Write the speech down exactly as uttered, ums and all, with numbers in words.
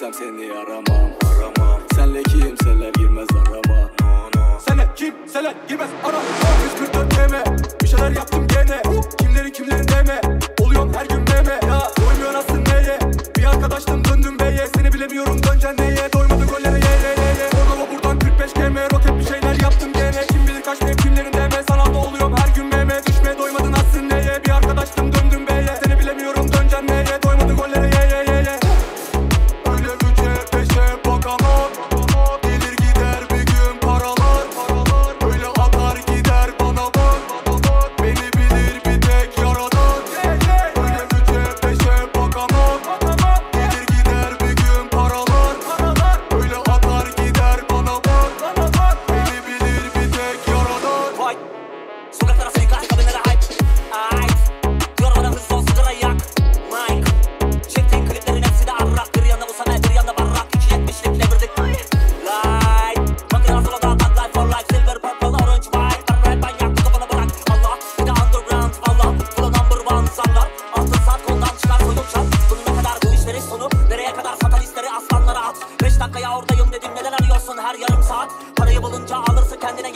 girsem seni aramam, aramam. Senle kimseler girmez arama, no, no. Senle kimseler girmez arama. yüz kırk dört M M, bir şeyler yaptım gene. Kimlerin kimlerin deme, oluyorsun her gün meme. Ya doymuyor nasıl neye, bir arkadaştım döndüm beye. Seni bilemiyorum döneceksin neye, doymadı gollere ye ye ye ye. Oradan buradan kırk beş keme, roket bir şeyler yaptım gene. Kim bilir kaç mevk kimlerin deme, sana da oluyorum her gün meme. Düşme doymadın nasıl neye, bir arkadaştım döndüm beye. Seni bilemiyorum döneceksin neye, doymadı gollere ye ye ye ye. Öyle üçe beşe bakamam, gelir gider bir gün paralar. Öyle atar gider bana bak, beni bilir bir tek yaradan. Öyle üçe beşe bakamam, gelir gider bir gün paralar. Öyle atar gider bana bak, beni bilir bir tek yaradan. Vay, sokaklara suikast, kabinlere hype. Ay, diyor bana hızlı ol, sigara yak. Mike, çektiğin kliplerin hepsi de arrak. Bir yanda bu sana, bir yanda barrak. iki yetmişlik levirdik. Light, makine sola da tag life for life. Silver, purple, orange, white. Alright, ben yaktı kafanı bırak. Allah, bir de underground. Allah, full number one zanlar. Altın saat koldan çıkar soyun çat. Bunun ne kadar bu işlerin sonu? Nereye kadar fatalistleri aslanlara at. Beş dakikaya oradayım dedim, neden arıyorsun her yarım saat? Parayı bulunca alırsın kendine.